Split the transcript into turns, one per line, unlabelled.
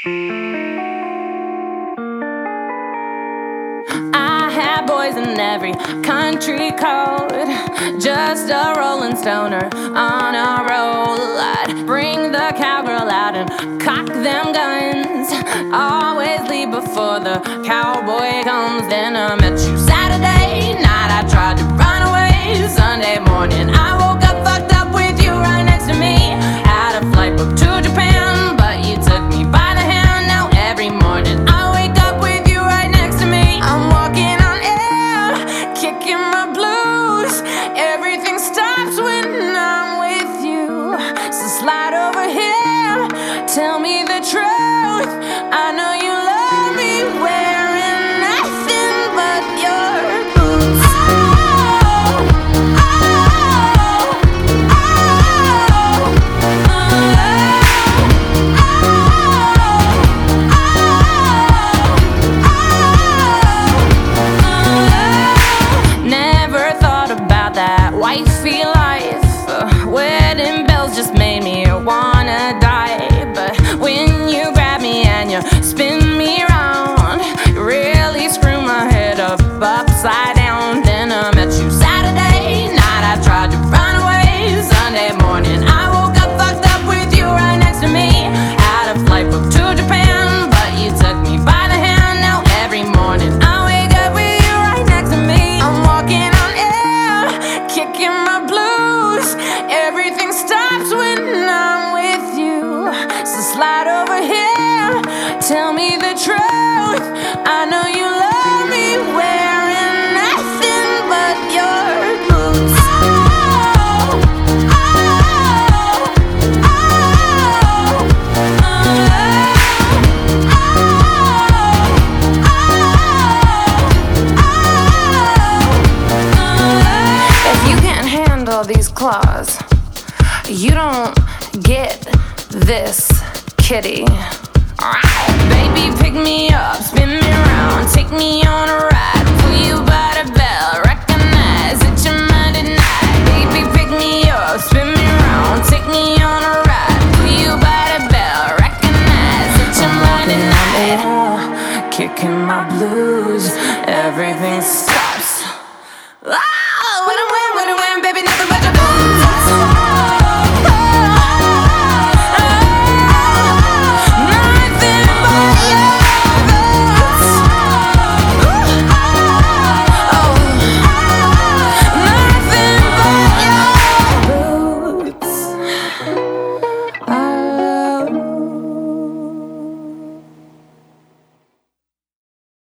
I had boys in every country code, just a rolling stoner on a roll. I'd bring the cowgirl out and cock them guns, always leave before the cowboy comes. Then I met you Saturday night, I tried to run away. Sunday morning I woke up fucked up with you right next to me. Had a flight booked to Japan, but you took me by the hand. Now every morning I wake up with you right next to me. I'm walking on air, kicking my blues. Everything stops when I'm with you. So slide over here, tell me the truth. I know you love me wearing nothing but your boots. Never thought about that wifey life. Wedding bells just made me wanna die. But when you grab me and you spin me around, you really screw my head up upside down. Then I met you Saturday night, I tried to run away. Sunday morning I woke up fucked up with you right next to me. Had a flight booked to Japan, but you took me by the hand. Now every morning I wake up with you right next to me. I'm walking on air, kicking my blues. Everything stops when I'm with you. So slide over here, tell me the truth. I know you love me wearing nothing but your boots. If you can't handle these claws, you don't get this kitty. Baby, pick me up, spin me around, take me on a ride, pull you by the bell, recognize that you're mine tonight. Baby, pick me up, spin me around, take me on a ride.